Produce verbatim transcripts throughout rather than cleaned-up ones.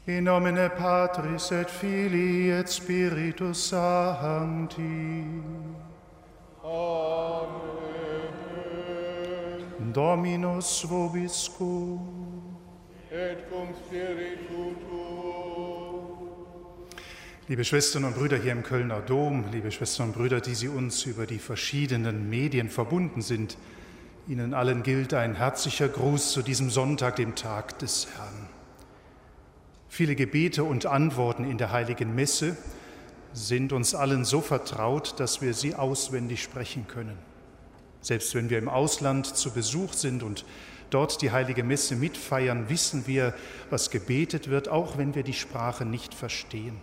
In nomine Patris et Filii et Spiritus Sancti. Amen. Dominus vobiscum. Et cum spiritu tuo. Liebe Schwestern und Brüder hier im Kölner Dom, liebe Schwestern und Brüder, die Sie uns über die verschiedenen Medien verbunden sind, Ihnen allen gilt ein herzlicher Gruß zu diesem Sonntag, dem Tag des Herrn. Viele Gebete und Antworten in der Heiligen Messe sind uns allen so vertraut, dass wir sie auswendig sprechen können. Selbst wenn wir im Ausland zu Besuch sind und dort die Heilige Messe mitfeiern, wissen wir, was gebetet wird, auch wenn wir die Sprache nicht verstehen.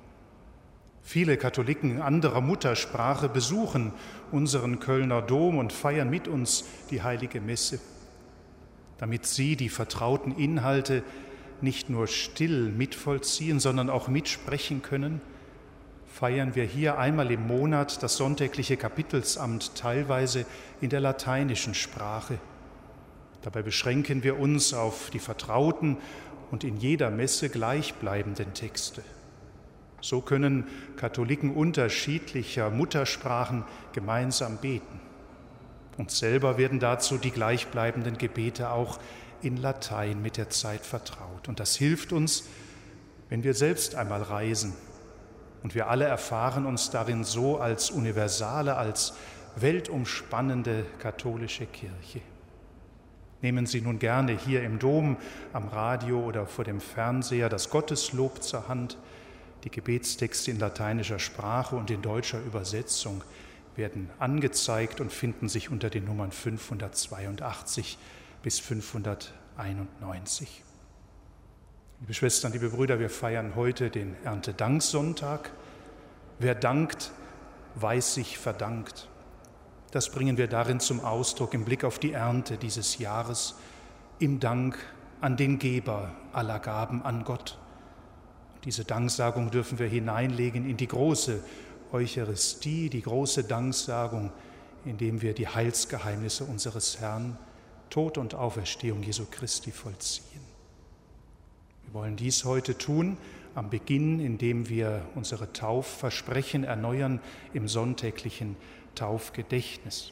Viele Katholiken anderer Muttersprache besuchen unseren Kölner Dom und feiern mit uns die Heilige Messe, damit sie die vertrauten Inhalte nicht nur still mitvollziehen, sondern auch mitsprechen können, feiern wir hier einmal im Monat das sonntägliche Kapitelsamt teilweise in der lateinischen Sprache. Dabei beschränken wir uns auf die vertrauten und in jeder Messe gleichbleibenden Texte. So können Katholiken unterschiedlicher Muttersprachen gemeinsam beten. Uns selber werden dazu die gleichbleibenden Gebete auch in Latein mit der Zeit vertraut. Und das hilft uns, wenn wir selbst einmal reisen. Und wir alle erfahren uns darin so als universale, als weltumspannende katholische Kirche. Nehmen Sie nun gerne hier im Dom, am Radio oder vor dem Fernseher das Gotteslob zur Hand. Die Gebetstexte in lateinischer Sprache und in deutscher Übersetzung werden angezeigt und finden sich unter den Nummern fünfhundertzweiundachtzig bis fünfhunderteinundneunzig. Liebe Schwestern, liebe Brüder, wir feiern heute den Erntedanksonntag. Wer dankt, weiß sich verdankt. Das bringen wir darin zum Ausdruck im Blick auf die Ernte dieses Jahres, im Dank an den Geber aller Gaben, an Gott. Diese Danksagung dürfen wir hineinlegen in die große Eucharistie, die große Danksagung, indem wir die Heilsgeheimnisse unseres Herrn, Tod und Auferstehung Jesu Christi vollziehen. Wir wollen dies heute tun, am Beginn, indem wir unsere Taufversprechen erneuern im sonntäglichen Taufgedächtnis.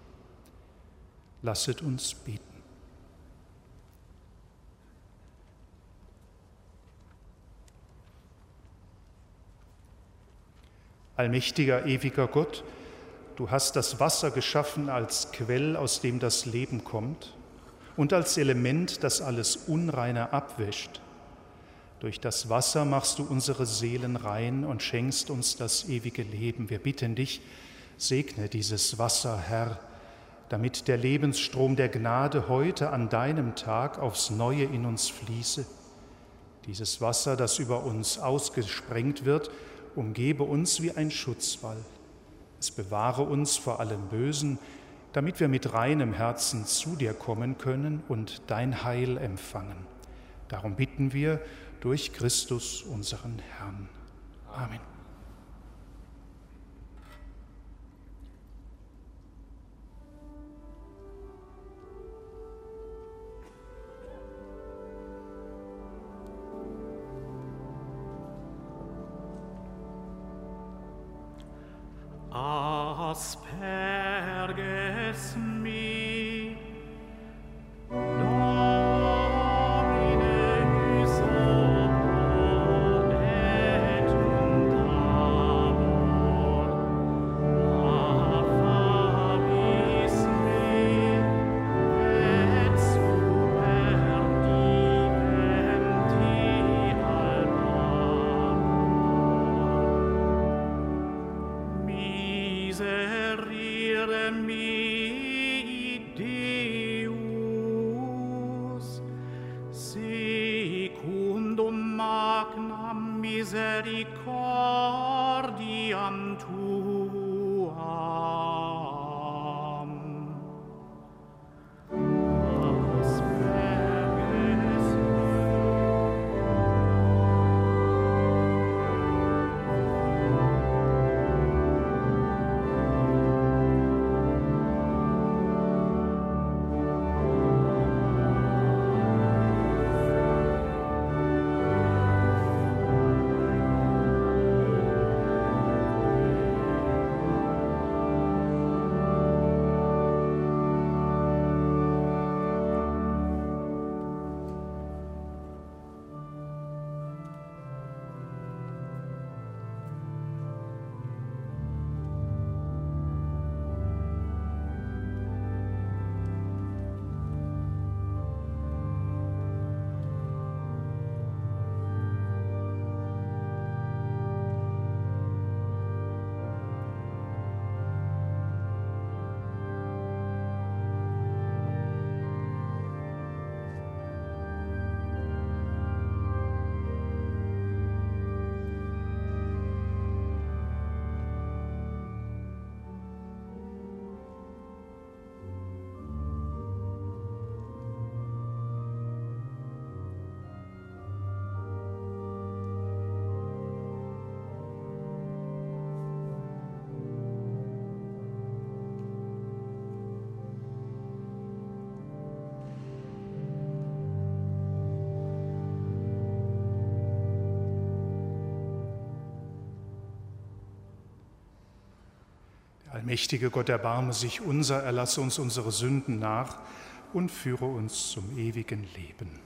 Lasset uns beten. Allmächtiger, ewiger Gott, du hast das Wasser geschaffen als Quell, aus dem das Leben kommt, und als Element, das alles Unreine abwäscht. Durch das Wasser machst du unsere Seelen rein und schenkst uns das ewige Leben. Wir bitten dich, segne dieses Wasser, Herr, damit der Lebensstrom der Gnade heute an deinem Tag aufs Neue in uns fließe. Dieses Wasser, das über uns ausgesprengt wird, umgebe uns wie ein Schutzwall. Es bewahre uns vor allem Bösen, damit wir mit reinem Herzen zu dir kommen können und dein Heil empfangen. Darum bitten wir durch Christus, unseren Herrn. Amen. Asperges me, misericordiam tuam. Asperges me. Allmächtige Gott, erbarme sich unser, erlasse uns unsere Sünden nach und führe uns zum ewigen Leben.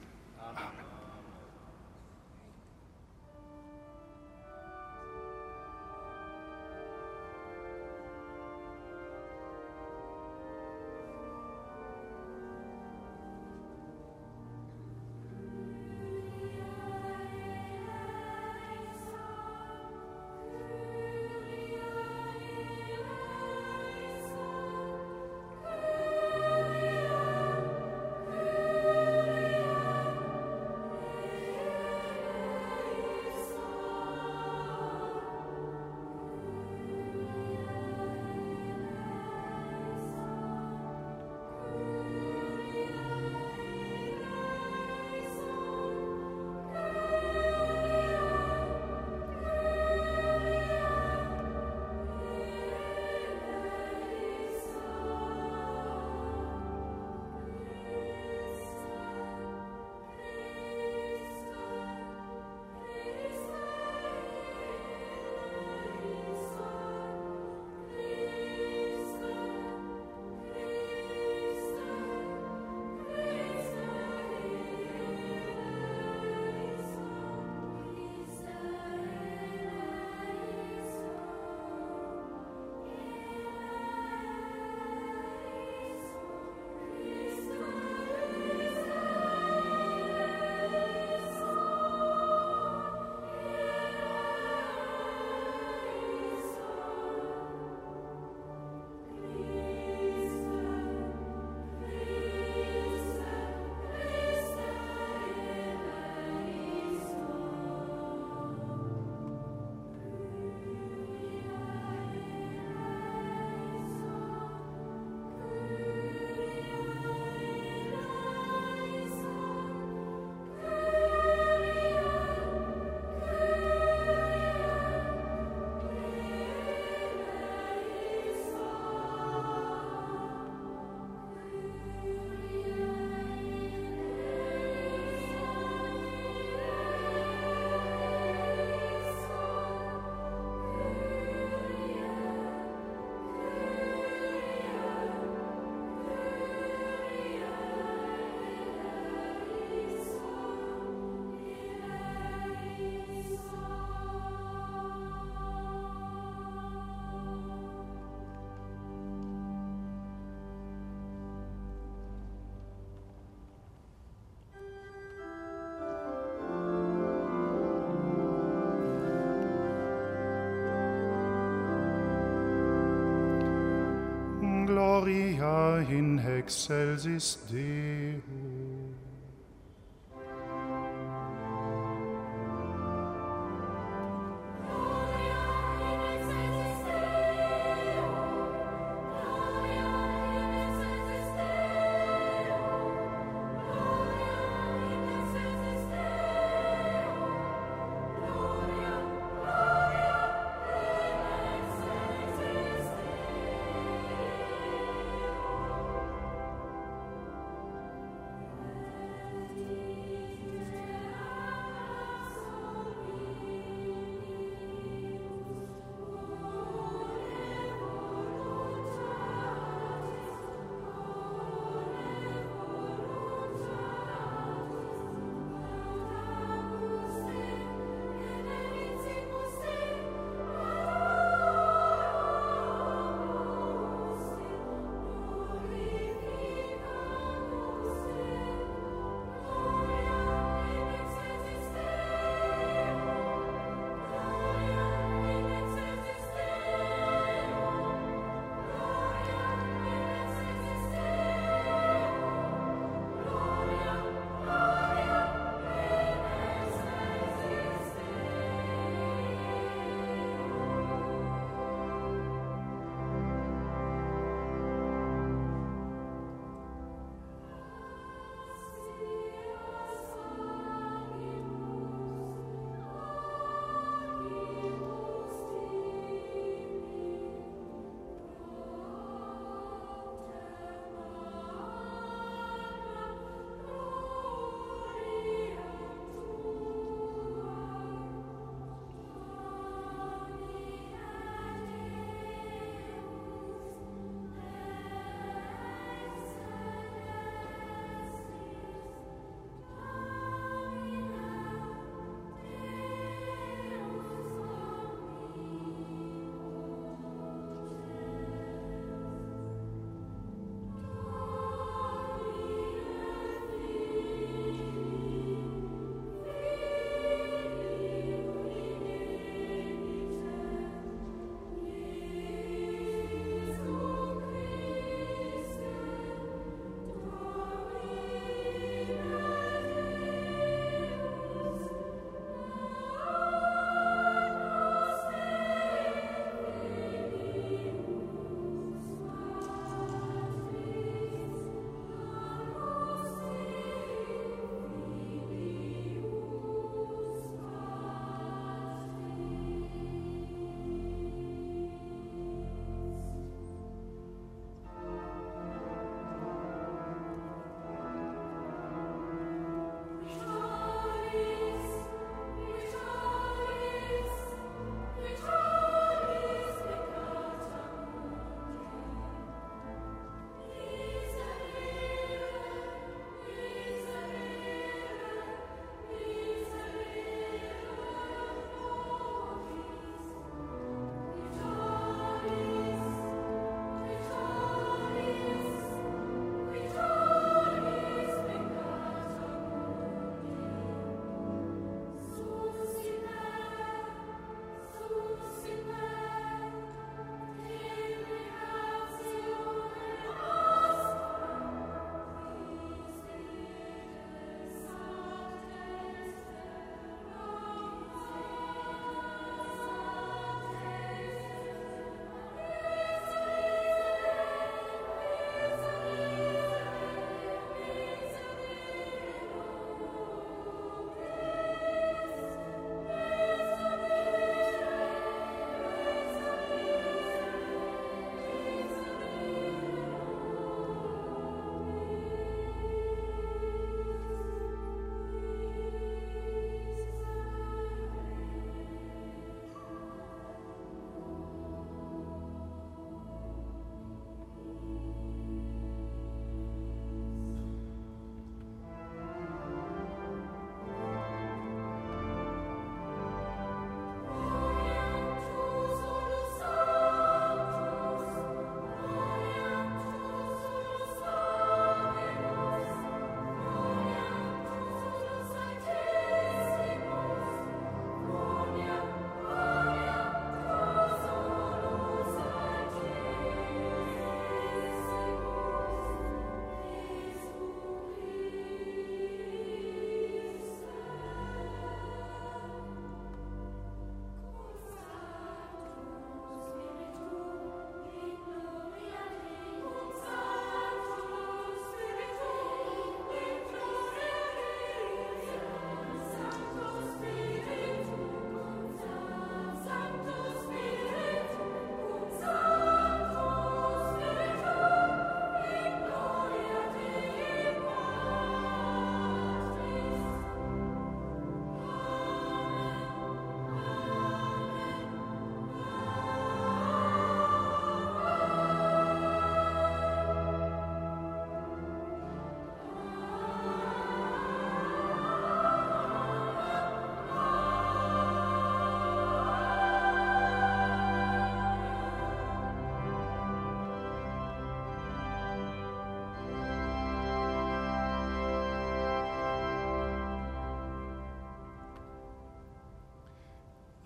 Gloria in excelsis Deo.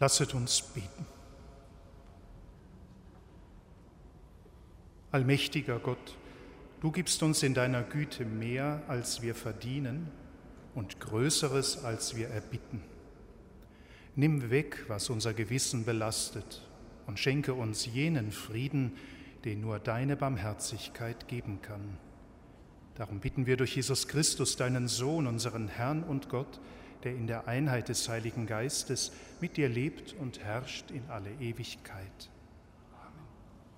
Lasset uns beten. Allmächtiger Gott, du gibst uns in deiner Güte mehr, als wir verdienen, und Größeres, als wir erbitten. Nimm weg, was unser Gewissen belastet, und schenke uns jenen Frieden, den nur deine Barmherzigkeit geben kann. Darum bitten wir durch Jesus Christus, deinen Sohn, unseren Herrn und Gott, der in der Einheit des Heiligen Geistes mit dir lebt und herrscht in alle Ewigkeit. Amen.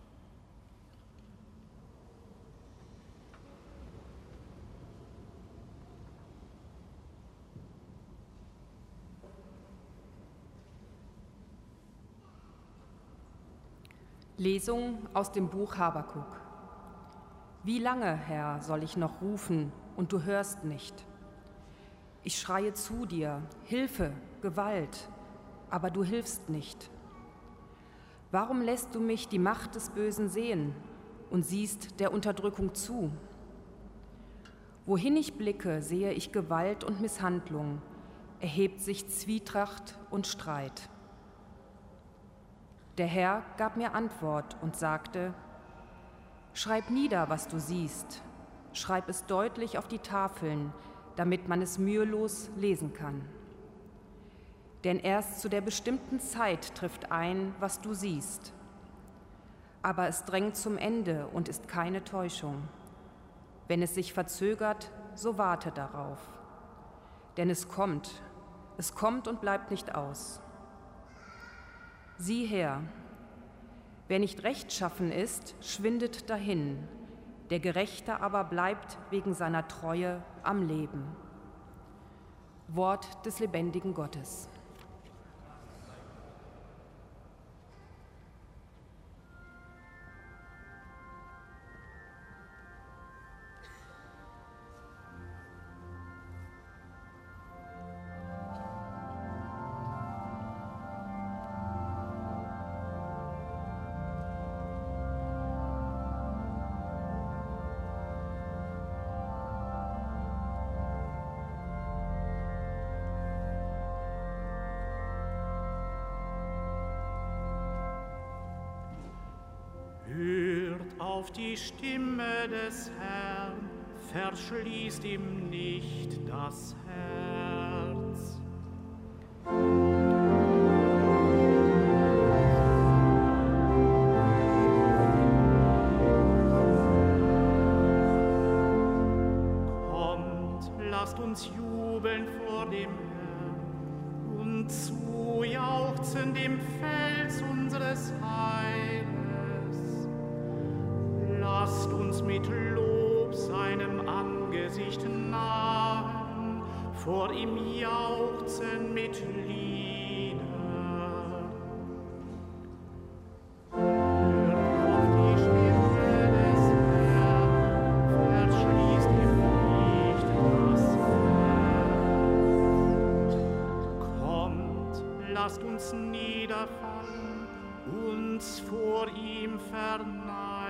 Lesung aus dem Buch Habakuk. Wie lange, Herr, soll ich noch rufen, und du hörst nicht? Ich schreie zu dir, Hilfe, Gewalt, aber du hilfst nicht. Warum lässt du mich die Macht des Bösen sehen und siehst der Unterdrückung zu? Wohin ich blicke, sehe ich Gewalt und Misshandlung, erhebt sich Zwietracht und Streit. Der Herr gab mir Antwort und sagte: Schreib nieder, was du siehst, schreib es deutlich auf die Tafeln, damit man es mühelos lesen kann. Denn erst zu der bestimmten Zeit trifft ein, was du siehst. Aber es drängt zum Ende und ist keine Täuschung. Wenn es sich verzögert, so warte darauf. Denn es kommt, es kommt und bleibt nicht aus. Sieh her, wer nicht rechtschaffen ist, schwindet dahin, der Gerechte aber bleibt wegen seiner Treue am Leben. Wort des lebendigen Gottes. Auf die Stimme des Herrn, verschließt ihm nicht das Herz. Kommt, lasst uns jubeln vor dem Herrn und zujauchzen dem Fels unseres Heiles. Lasst uns mit Lob seinem Angesicht nahen, vor ihm jauchzen mit Liedern. Hört auf die Stimme des Herrn, verschließt ihm nicht das Herz. Kommt, lasst uns niederfallen, uns vor ihm verneigen.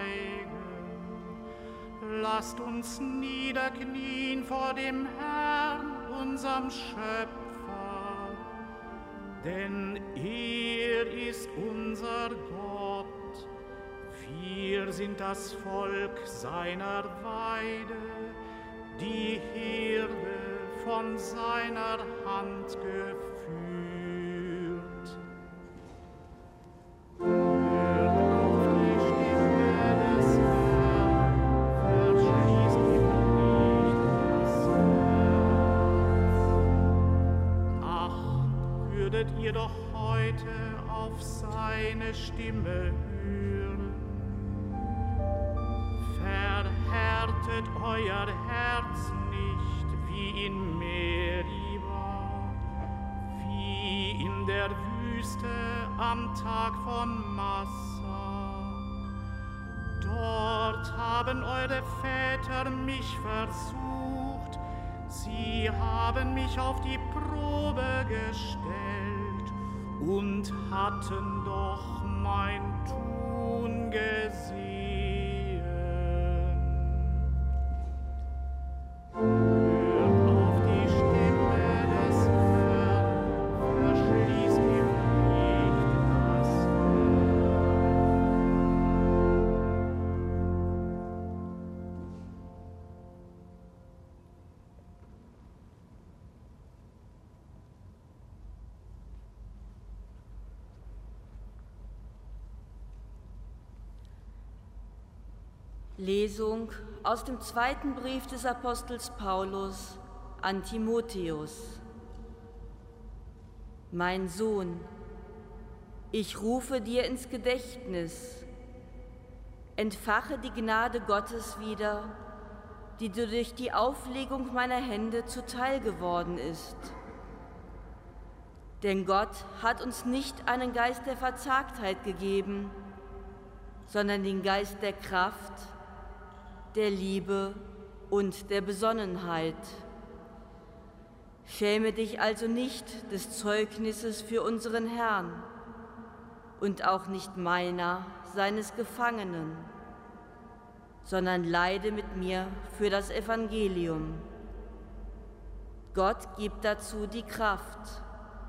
Lasst uns niederknien vor dem Herrn, unserem Schöpfer, denn er ist unser Gott. Wir sind das Volk seiner Weide, die Herde von seiner Hand geführt. Würdet ihr doch heute auf seine Stimme hören. Verhärtet euer Herz nicht, wie in Meriba, wie in der Wüste am Tag von Massa. Dort haben eure Väter mich versucht, sie haben mich auf die Probe gestellt und hatten doch mein Tun gesehen. Hört auf die Stimme des Herrn, verschließt ihm Lesung aus dem zweiten Brief des Apostels Paulus an Timotheus. Mein Sohn, ich rufe dir ins Gedächtnis, entfache die Gnade Gottes wieder, die dir durch die Auflegung meiner Hände zuteil geworden ist. Denn Gott hat uns nicht einen Geist der Verzagtheit gegeben, sondern den Geist der Kraft, der Liebe und der Besonnenheit. Schäme dich also nicht des Zeugnisses für unseren Herrn und auch nicht meiner, seines Gefangenen, sondern leide mit mir für das Evangelium. Gott gibt dazu die Kraft.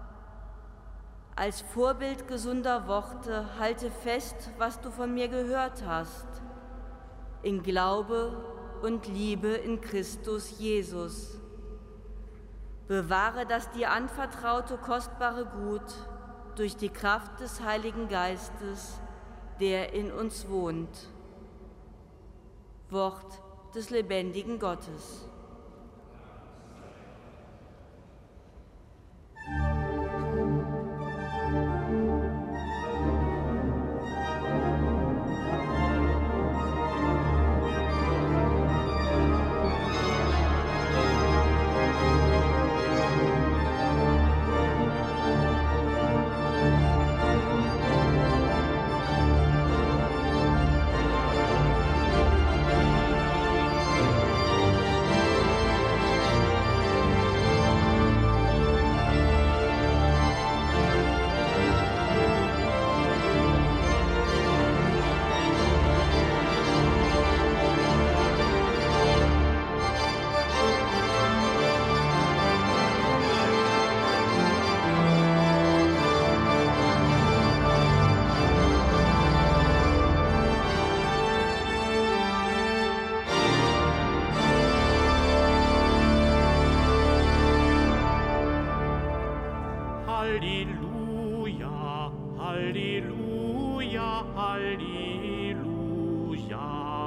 Als Vorbild gesunder Worte halte fest, was du von mir gehört hast, in Glaube und Liebe in Christus Jesus. Bewahre das dir anvertraute kostbare Gut durch die Kraft des Heiligen Geistes, der in uns wohnt. Wort des lebendigen Gottes. Halleluja, Halleluja, Halleluja.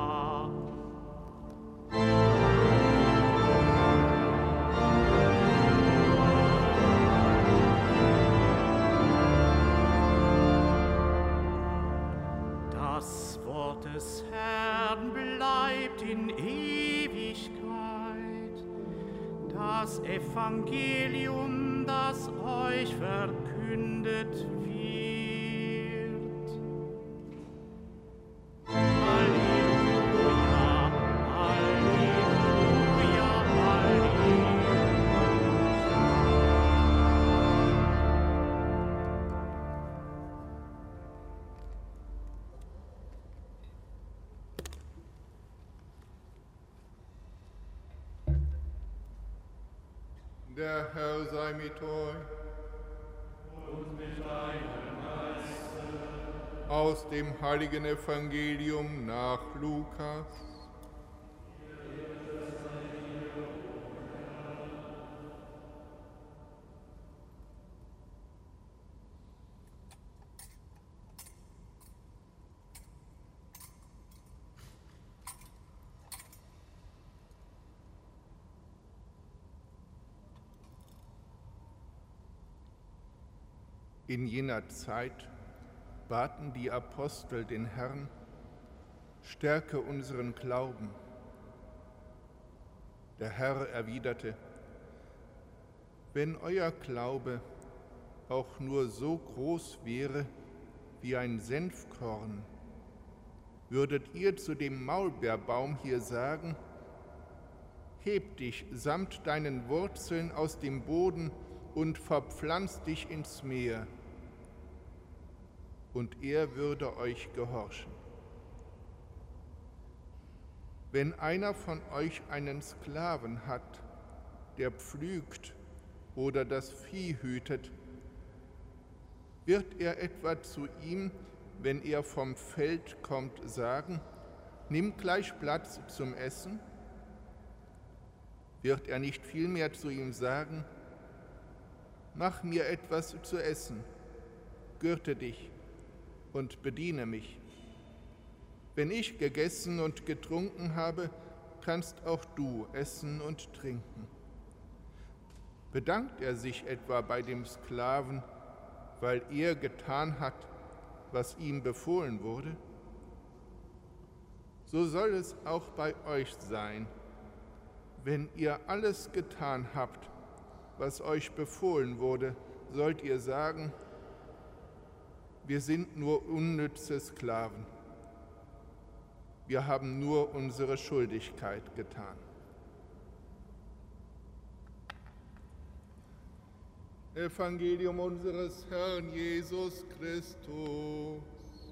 Das Wort des Herrn bleibt in Ewigkeit. Das Evangelium, das euch verkündet wird. Halleluja, Halleluja, Halleluja. Der Herr sei mit euch. Und mit deinem Geiste. Aus dem heiligen Evangelium nach Lukas. In jener Zeit baten die Apostel den Herrn, stärke unseren Glauben. Der Herr erwiderte, wenn euer Glaube auch nur so groß wäre wie ein Senfkorn, würdet ihr zu dem Maulbeerbaum hier sagen, heb dich samt deinen Wurzeln aus dem Boden und verpflanz dich ins Meer, und er würde euch gehorchen. Wenn einer von euch einen Sklaven hat, der pflügt oder das Vieh hütet, wird er etwa zu ihm, wenn er vom Feld kommt, sagen, nimm gleich Platz zum Essen? Wird er nicht vielmehr zu ihm sagen, mach mir etwas zu essen, gürte dich und bediene mich? Wenn ich gegessen und getrunken habe, kannst auch du essen und trinken. Bedankt er sich etwa bei dem Sklaven, weil er getan hat, was ihm befohlen wurde? So soll es auch bei euch sein, wenn ihr alles getan habt, was euch befohlen wurde, sollt ihr sagen, wir sind nur unnütze Sklaven. Wir haben nur unsere Schuldigkeit getan. Evangelium unseres Herrn Jesus Christus.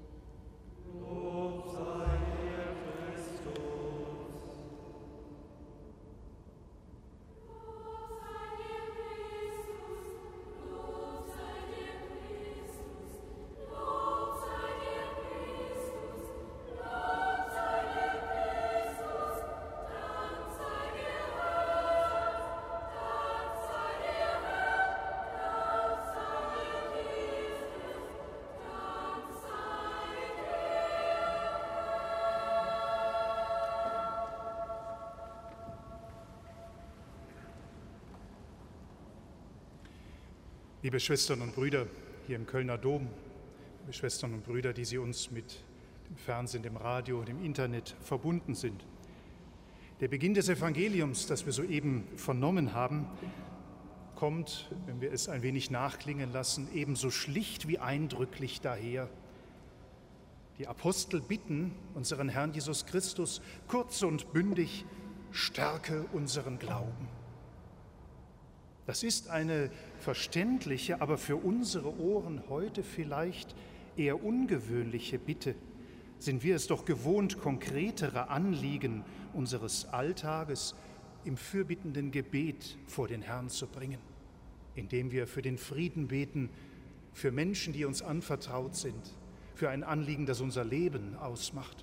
Lob sei dir, Christus. Liebe Schwestern und Brüder hier im Kölner Dom, liebe Schwestern und Brüder, die Sie uns mit dem Fernsehen, dem Radio, dem Internet verbunden sind. Der Beginn des Evangeliums, das wir soeben vernommen haben, kommt, wenn wir es ein wenig nachklingen lassen, ebenso schlicht wie eindrücklich daher. Die Apostel bitten unseren Herrn Jesus Christus kurz und bündig, stärke unseren Glauben. Das ist eine verständliche, aber für unsere Ohren heute vielleicht eher ungewöhnliche Bitte. Sind wir es doch gewohnt, konkretere Anliegen unseres Alltages im fürbittenden Gebet vor den Herrn zu bringen, indem wir für den Frieden beten, für Menschen, die uns anvertraut sind, für ein Anliegen, das unser Leben ausmacht.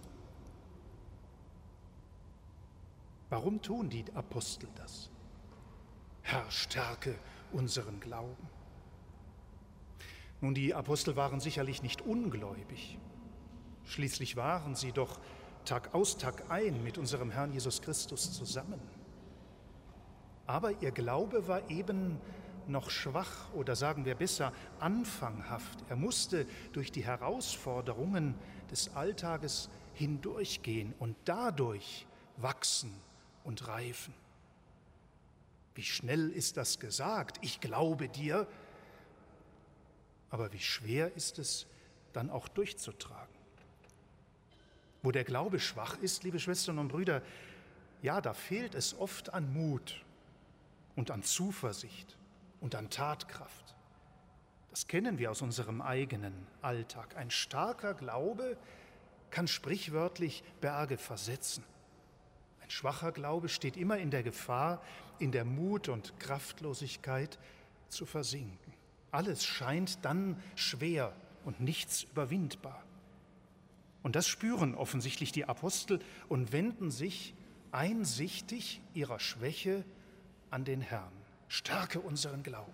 Warum tun die Apostel das? Herr, stärke unseren Glauben. Nun, die Apostel waren sicherlich nicht ungläubig. Schließlich waren sie doch Tag aus, Tag ein mit unserem Herrn Jesus Christus zusammen. Aber ihr Glaube war eben noch schwach oder sagen wir besser anfanghaft. Er musste durch die Herausforderungen des Alltages hindurchgehen und dadurch wachsen und reifen. Wie schnell ist das gesagt, ich glaube dir, aber wie schwer ist es, dann auch durchzutragen. Wo der Glaube schwach ist, liebe Schwestern und Brüder, ja, da fehlt es oft an Mut und an Zuversicht und an Tatkraft. Das kennen wir aus unserem eigenen Alltag. Ein starker Glaube kann sprichwörtlich Berge versetzen. Ein schwacher Glaube steht immer in der Gefahr, in der Mut und Kraftlosigkeit zu versinken. Alles scheint dann schwer und nichts überwindbar. Und das spüren offensichtlich die Apostel und wenden sich einsichtig ihrer Schwäche an den Herrn. Stärke unseren Glauben.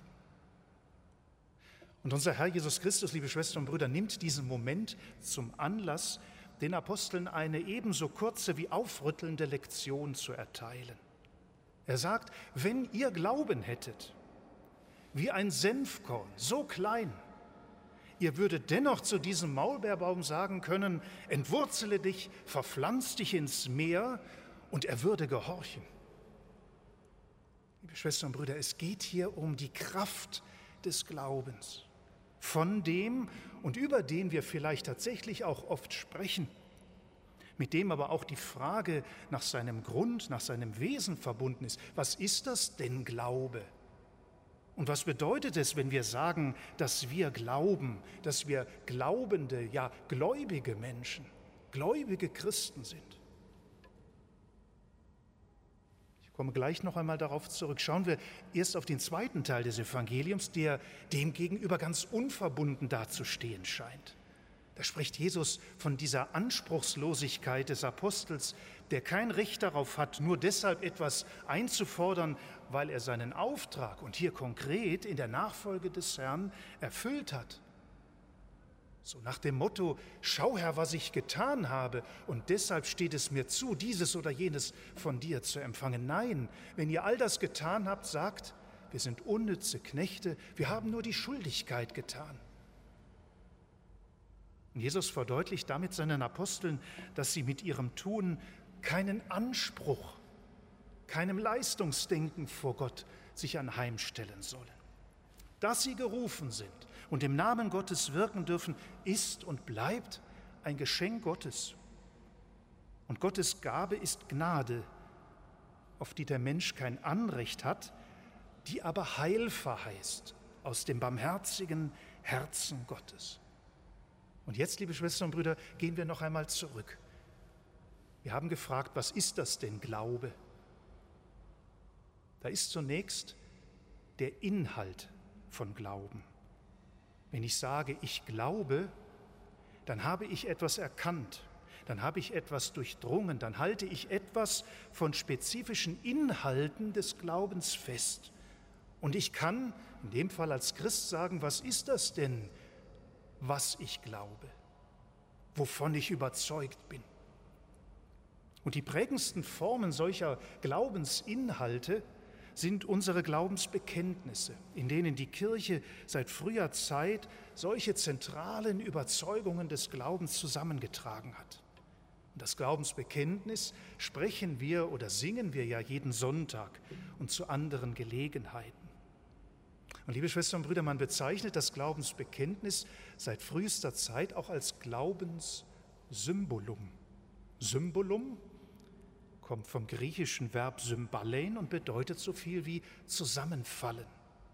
Und unser Herr Jesus Christus, liebe Schwestern und Brüder, nimmt diesen Moment zum Anlass, den Aposteln eine ebenso kurze wie aufrüttelnde Lektion zu erteilen. Er sagt, wenn ihr Glauben hättet, wie ein Senfkorn, so klein, ihr würdet dennoch zu diesem Maulbeerbaum sagen können, entwurzele dich, verpflanz dich ins Meer, und er würde gehorchen. Liebe Schwestern und Brüder, es geht hier um die Kraft des Glaubens, von dem und über den wir vielleicht tatsächlich auch oft sprechen, mit dem aber auch die Frage nach seinem Grund, nach seinem Wesen verbunden ist. Was ist das denn Glaube? Und was bedeutet es, wenn wir sagen, dass wir glauben, dass wir glaubende, ja gläubige Menschen, gläubige Christen sind? Ich komme gleich noch einmal darauf zurück. Schauen wir erst auf den zweiten Teil des Evangeliums, der dem gegenüber ganz unverbunden dazustehen scheint. Da spricht Jesus von dieser Anspruchslosigkeit des Apostels, der kein Recht darauf hat, nur deshalb etwas einzufordern, weil er seinen Auftrag und hier konkret in der Nachfolge des Herrn erfüllt hat. So nach dem Motto, schau Herr, was ich getan habe, und deshalb steht es mir zu, dieses oder jenes von dir zu empfangen. Nein, wenn ihr all das getan habt, sagt, wir sind unnütze Knechte, wir haben nur die Schuldigkeit getan. Und Jesus verdeutlicht damit seinen Aposteln, dass sie mit ihrem Tun keinen Anspruch, keinem Leistungsdenken vor Gott sich anheimstellen sollen. Dass sie gerufen sind und im Namen Gottes wirken dürfen, ist und bleibt ein Geschenk Gottes. Und Gottes Gabe ist Gnade, auf die der Mensch kein Anrecht hat, die aber Heil verheißt aus dem barmherzigen Herzen Gottes. Und jetzt, liebe Schwestern und Brüder, gehen wir noch einmal zurück. Wir haben gefragt, was ist das denn Glaube? Da ist zunächst der Inhalt von Glauben. Wenn ich sage, ich glaube, dann habe ich etwas erkannt, dann habe ich etwas durchdrungen, dann halte ich etwas von spezifischen Inhalten des Glaubens fest. Und ich kann in dem Fall als Christ sagen, was ist das denn, was ich glaube, wovon ich überzeugt bin? Und die prägendsten Formen solcher Glaubensinhalte sind unsere Glaubensbekenntnisse, in denen die Kirche seit früher Zeit solche zentralen Überzeugungen des Glaubens zusammengetragen hat. Und das Glaubensbekenntnis sprechen wir oder singen wir ja jeden Sonntag und zu anderen Gelegenheiten. Und liebe Schwestern und Brüder, man bezeichnet das Glaubensbekenntnis seit frühester Zeit auch als Glaubenssymbolum. Symbolum kommt vom griechischen Verb symbalein und bedeutet so viel wie zusammenfallen.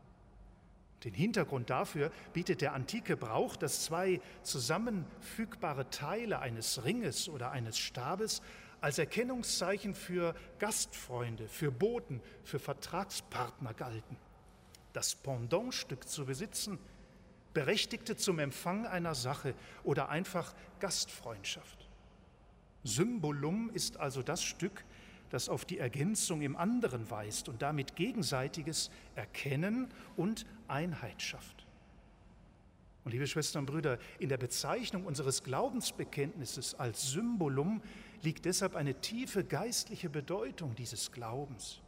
Den Hintergrund dafür bietet der antike Brauch, dass zwei zusammenfügbare Teile eines Ringes oder eines Stabes als Erkennungszeichen für Gastfreunde, für Boten, für Vertragspartner galten. Das Pendantstück zu besitzen, berechtigte zum Empfang einer Sache oder einfach Gastfreundschaft. Symbolum ist also das Stück, das auf die Ergänzung im anderen weist und damit gegenseitiges Erkennen und Einheit schafft. Und liebe Schwestern und Brüder, in der Bezeichnung unseres Glaubensbekenntnisses als Symbolum liegt deshalb eine tiefe geistliche Bedeutung dieses Glaubens.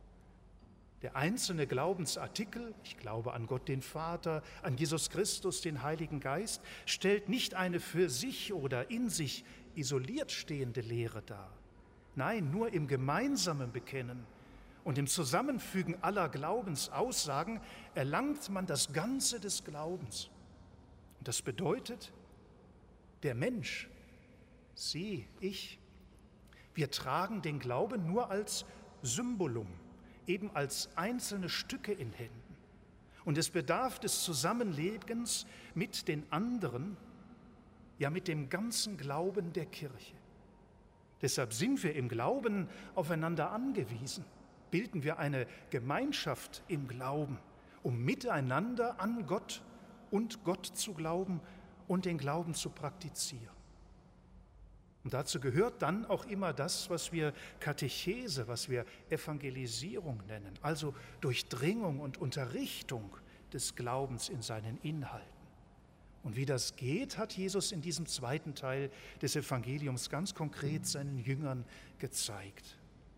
Der einzelne Glaubensartikel, ich glaube an Gott den Vater, an Jesus Christus, den Heiligen Geist, stellt nicht eine für sich oder in sich isoliert stehende Lehre dar. Nein, nur im gemeinsamen Bekennen und im Zusammenfügen aller Glaubensaussagen erlangt man das Ganze des Glaubens. Und das bedeutet, der Mensch, Sie, ich, wir tragen den Glauben nur als Symbolum, eben als einzelne Stücke in Händen. Und es bedarf des Zusammenlebens mit den anderen, ja mit dem ganzen Glauben der Kirche. Deshalb sind wir im Glauben aufeinander angewiesen, bilden wir eine Gemeinschaft im Glauben, um miteinander an Gott und Gott zu glauben und den Glauben zu praktizieren. Und dazu gehört dann auch immer das, was wir Katechese, was wir Evangelisierung nennen, also Durchdringung und Unterrichtung des Glaubens in seinen Inhalten. Und wie das geht, hat Jesus in diesem zweiten Teil des Evangeliums ganz konkret seinen Jüngern gezeigt.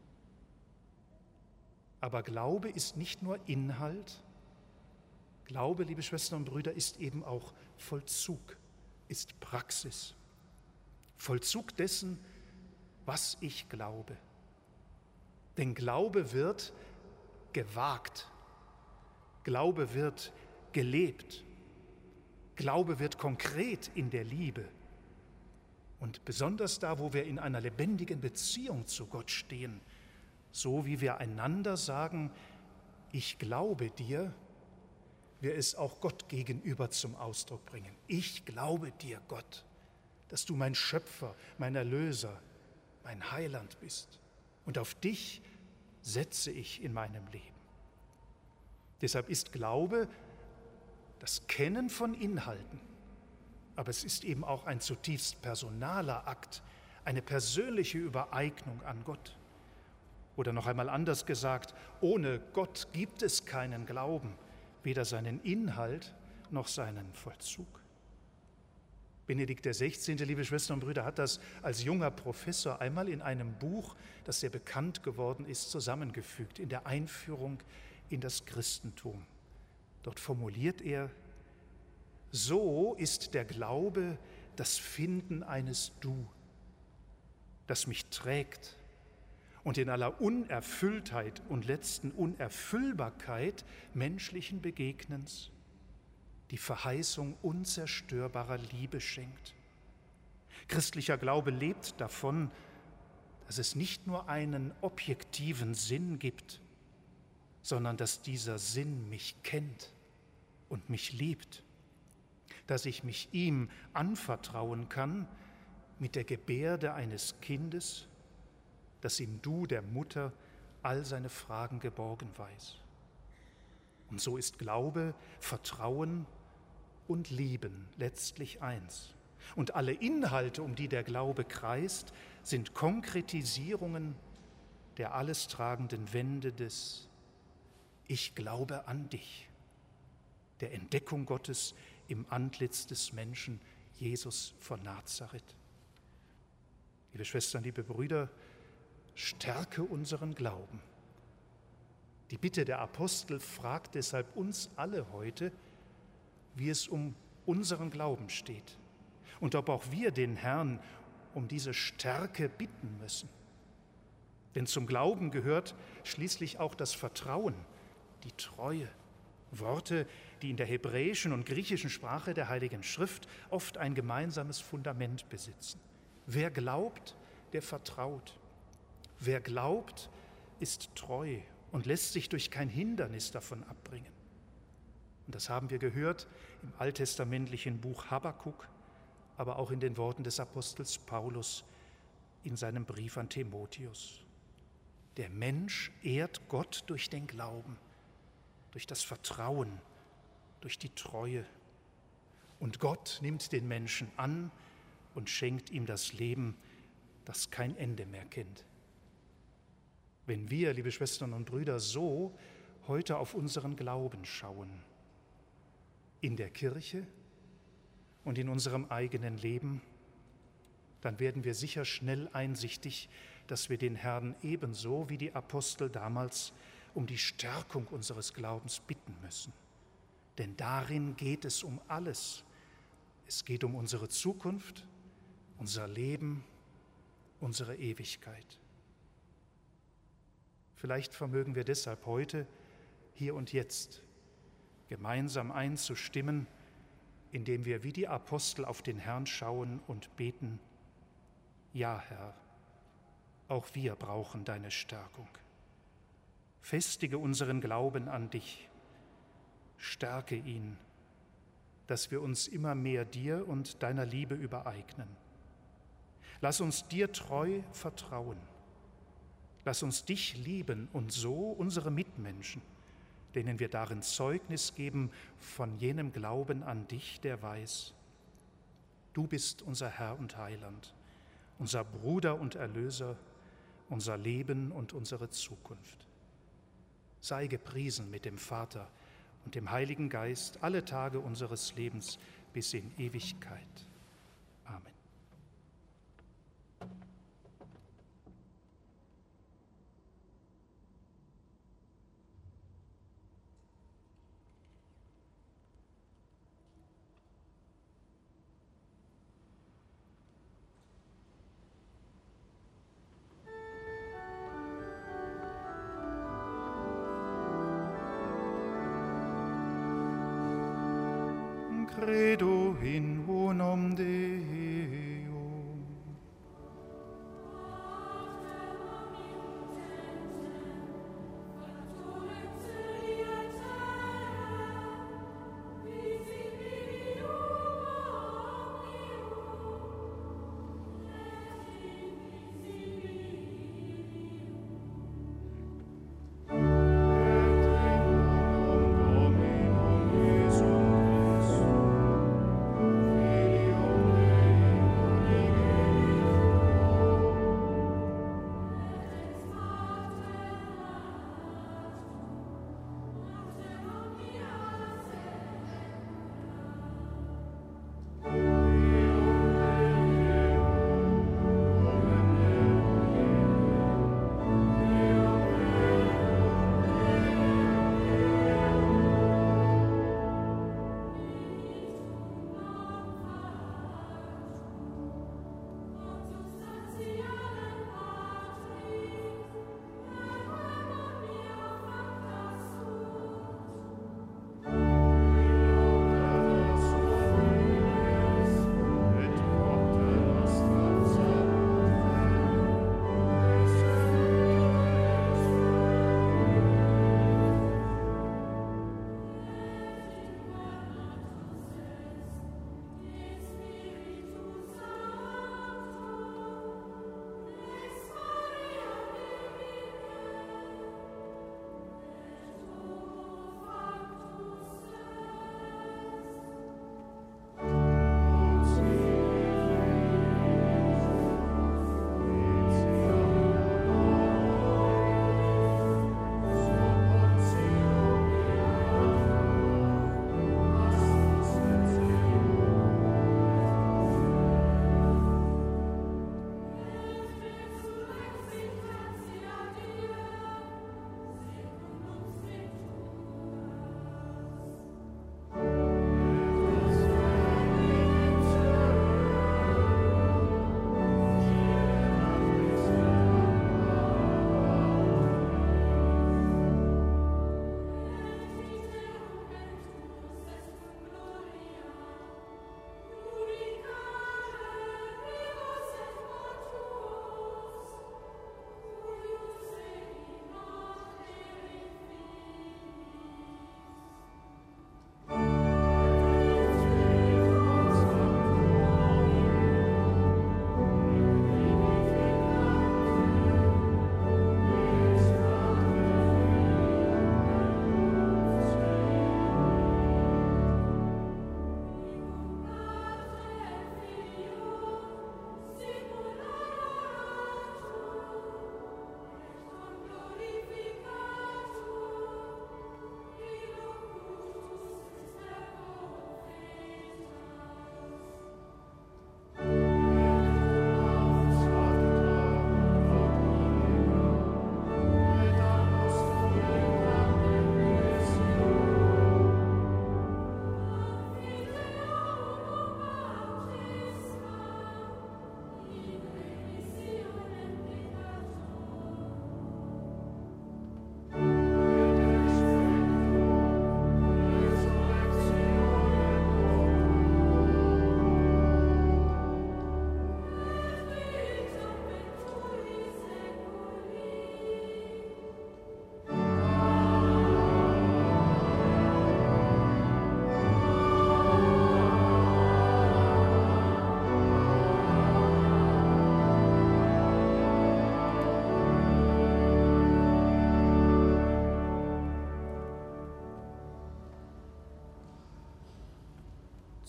Aber Glaube ist nicht nur Inhalt. Glaube, liebe Schwestern und Brüder, ist eben auch Vollzug, ist Praxis. Vollzug dessen, was ich glaube. Denn Glaube wird gewagt. Glaube wird gelebt. Glaube wird konkret in der Liebe. Und besonders da, wo wir in einer lebendigen Beziehung zu Gott stehen, so wie wir einander sagen, ich glaube dir, wir es auch Gott gegenüber zum Ausdruck bringen. Ich glaube dir, Gott, dass du mein Schöpfer, mein Erlöser, mein Heiland bist. Und auf dich setze ich in meinem Leben. Deshalb ist Glaube das Kennen von Inhalten, aber es ist eben auch ein zutiefst personaler Akt, eine persönliche Übereignung an Gott. Oder noch einmal anders gesagt, ohne Gott gibt es keinen Glauben, weder seinen Inhalt noch seinen Vollzug. Benedikt der Sechzehnte, liebe Schwestern und Brüder, hat das als junger Professor einmal in einem Buch, das sehr bekannt geworden ist, zusammengefügt, in der Einführung in das Christentum. Dort formuliert er: So ist der Glaube das Finden eines Du, das mich trägt und in aller Unerfülltheit und letzten Unerfüllbarkeit menschlichen Begegnens die Verheißung unzerstörbarer Liebe schenkt. Christlicher Glaube lebt davon, dass es nicht nur einen objektiven Sinn gibt, sondern dass dieser Sinn mich kennt und mich liebt, dass ich mich ihm anvertrauen kann mit der Gebärde eines Kindes, das im Du der Mutter all seine Fragen geborgen weiß. Und so ist Glaube, Vertrauen und Lieben letztlich eins. Und alle Inhalte, um die der Glaube kreist, sind Konkretisierungen der alles tragenden Wende des Ich glaube an dich, der Entdeckung Gottes im Antlitz des Menschen Jesus von Nazareth. Liebe Schwestern, liebe Brüder, stärke unseren Glauben. Die Bitte der Apostel fragt deshalb uns alle heute, wie es um unseren Glauben steht und ob auch wir den Herrn um diese Stärke bitten müssen. Denn zum Glauben gehört schließlich auch das Vertrauen, die Treue, Worte, die in der hebräischen und griechischen Sprache der Heiligen Schrift oft ein gemeinsames Fundament besitzen. Wer glaubt, der vertraut. Wer glaubt, ist treu und lässt sich durch kein Hindernis davon abbringen. Und das haben wir gehört im alttestamentlichen Buch Habakuk, aber auch in den Worten des Apostels Paulus in seinem Brief an Timotheus. Der Mensch ehrt Gott durch den Glauben, durch das Vertrauen, durch die Treue. Und Gott nimmt den Menschen an und schenkt ihm das Leben, das kein Ende mehr kennt. Wenn wir, liebe Schwestern und Brüder, so heute auf unseren Glauben schauen, in der Kirche und in unserem eigenen Leben, dann werden wir sicher schnell einsichtig, dass wir den Herrn ebenso wie die Apostel damals um die Stärkung unseres Glaubens bitten müssen. Denn darin geht es um alles. Es geht um unsere Zukunft, unser Leben, unsere Ewigkeit. Vielleicht vermögen wir deshalb heute, hier und jetzt, gemeinsam einzustimmen, indem wir wie die Apostel auf den Herrn schauen und beten: Ja, Herr, auch wir brauchen deine Stärkung. Festige unseren Glauben an dich, stärke ihn, dass wir uns immer mehr dir und deiner Liebe übereignen. Lass uns dir treu vertrauen. Lass uns dich lieben und so unsere Mitmenschen, denen wir darin Zeugnis geben von jenem Glauben an dich, der weiß: Du bist unser Herr und Heiland, unser Bruder und Erlöser, unser Leben und unsere Zukunft. Sei gepriesen mit dem Vater und dem Heiligen Geist alle Tage unseres Lebens bis in Ewigkeit. Amen. Credo in unum Deum. Filio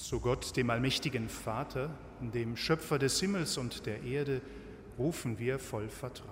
Zu Gott, dem allmächtigen Vater, dem Schöpfer des Himmels und der Erde, rufen wir voll Vertrauen.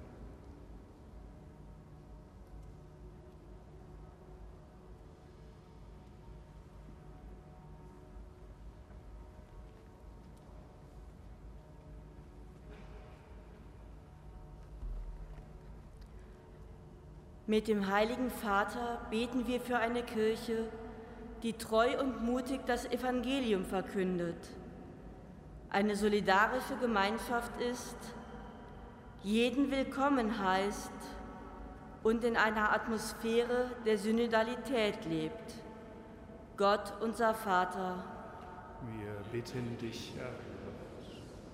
Mit dem Heiligen Vater beten wir für eine Kirche, die treu und mutig das Evangelium verkündet, eine solidarische Gemeinschaft ist, jeden willkommen heißt und in einer Atmosphäre der Synodalität lebt. Gott, unser Vater, Wir bitten dich, erhöre uns.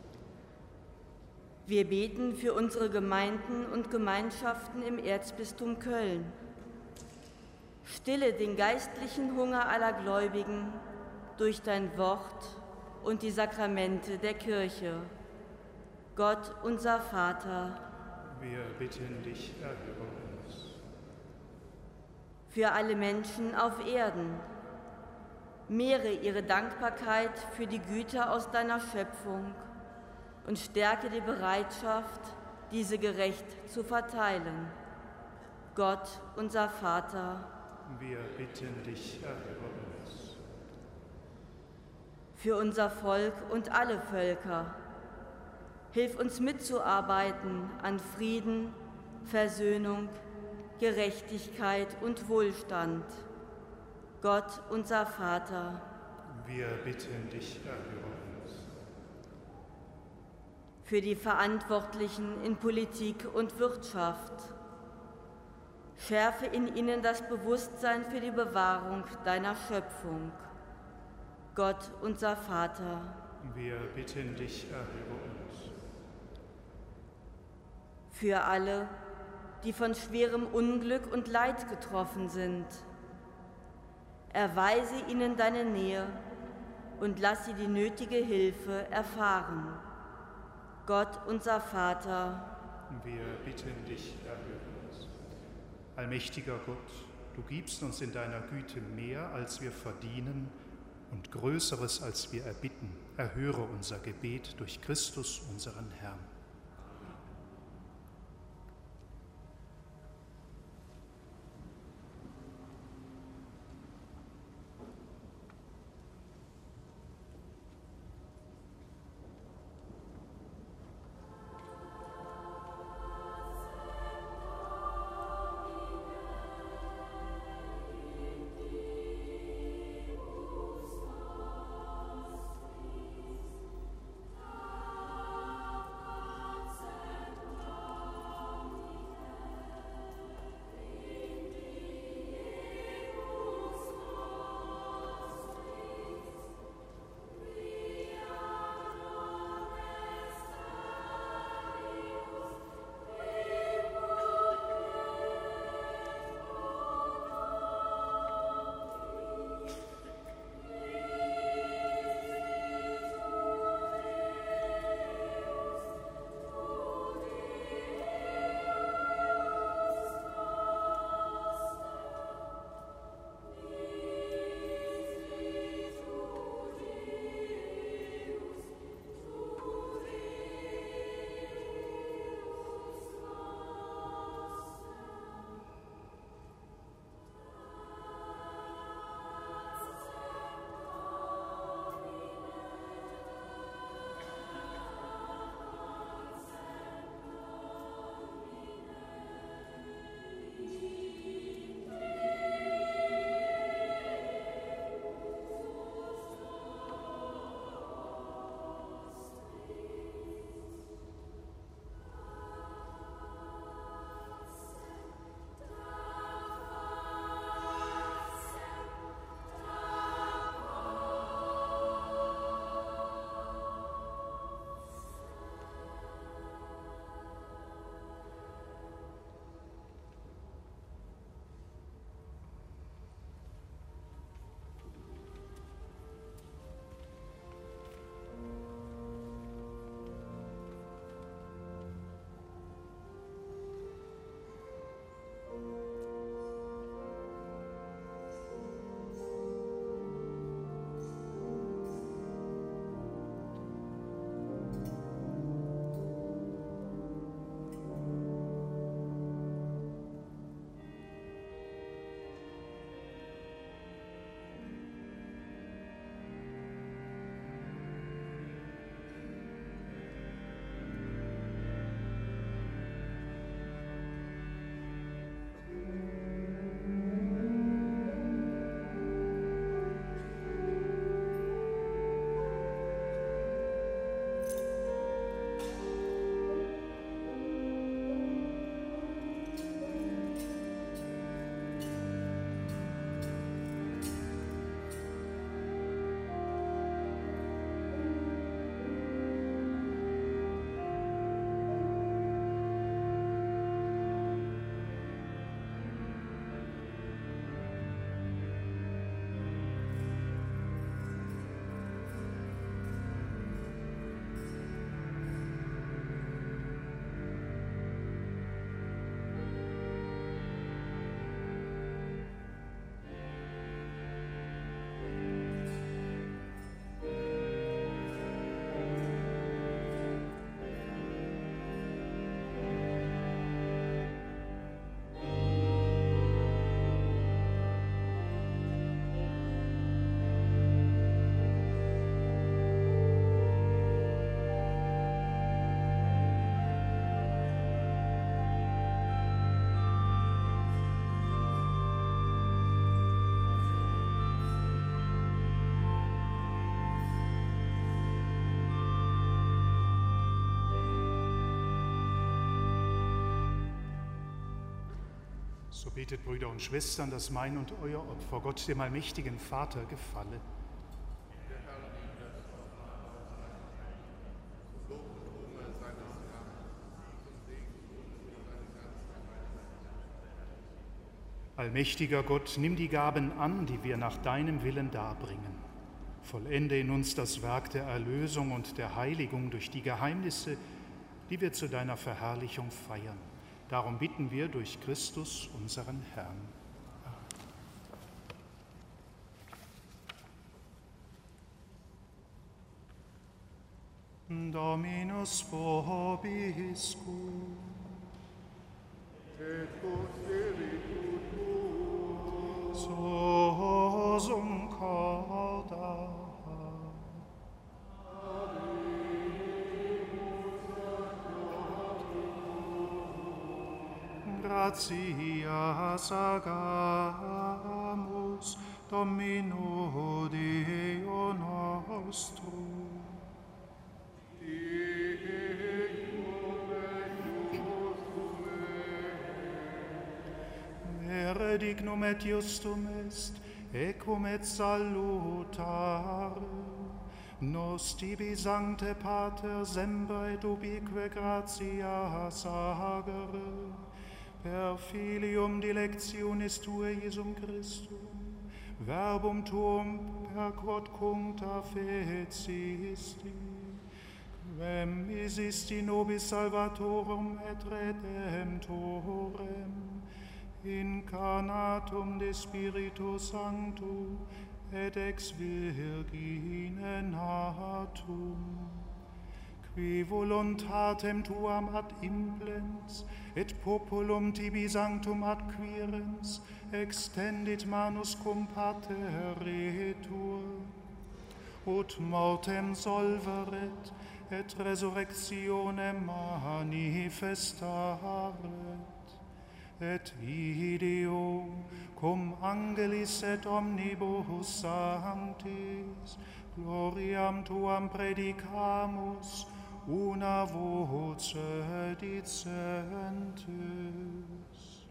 wir beten für unsere Gemeinden und Gemeinschaften im Erzbistum Köln. Stille den geistlichen Hunger aller Gläubigen durch dein Wort und die Sakramente der Kirche. Gott, unser Vater, Wir bitten dich, erhöre uns. für alle Menschen auf Erden, mehre ihre Dankbarkeit für die Güter aus deiner Schöpfung und stärke die Bereitschaft, diese gerecht zu verteilen. Gott, unser Vater, Wir bitten dich, erhöre uns. für unser Volk und alle Völker. Hilf uns mitzuarbeiten an Frieden, Versöhnung, Gerechtigkeit und Wohlstand. Gott, unser Vater, Wir bitten dich, erhöre uns. für die Verantwortlichen in Politik und Wirtschaft. Schärfe in ihnen das Bewusstsein für die Bewahrung deiner Schöpfung. Gott, unser Vater, Wir bitten dich, erhöre uns. für alle, die von schwerem Unglück und Leid getroffen sind. Erweise ihnen deine Nähe und lass sie die nötige Hilfe erfahren. Gott, unser Vater, Wir bitten dich, erhöre uns. Allmächtiger Gott, du gibst uns in deiner Güte mehr, als wir verdienen und Größeres, als wir erbitten. Erhöre unser Gebet durch Christus, unseren Herrn. So betet, Brüder und Schwestern, dass mein und euer Opfer Gott, dem allmächtigen Vater, gefalle. Allmächtiger Gott, nimm die Gaben an, die wir nach deinem Willen darbringen. Vollende in uns das Werk der Erlösung und der Heiligung durch die Geheimnisse, die wir zu deiner Verherrlichung feiern. Darum bitten wir durch Christus, unseren Herrn. Dominus vobiscum. Et posteritur tuo. Sosum corda. Gratias agamus Domino Deo nostrum. Vere dignum et justum est, equum et salutare, nos tibi sancte Pater semper et ubique gratias agere, per filium dilectionis Tuae Iesum Christum, verbum Tuum per quod cuncta fecisti, quem isisti nobis Salvatorum et Redemptorem, incarnatum de Spiritu Sancto et ex Virgine natum, qui voluntatem tuam ad implens et populum tibi sanctum ad quirens extendit manus cum pateritur, ut mortem solveret et resurrectionem manifestaret, et ideo cum angelis et omnibus sanctis gloriam tuam predicamus una voce dicentes.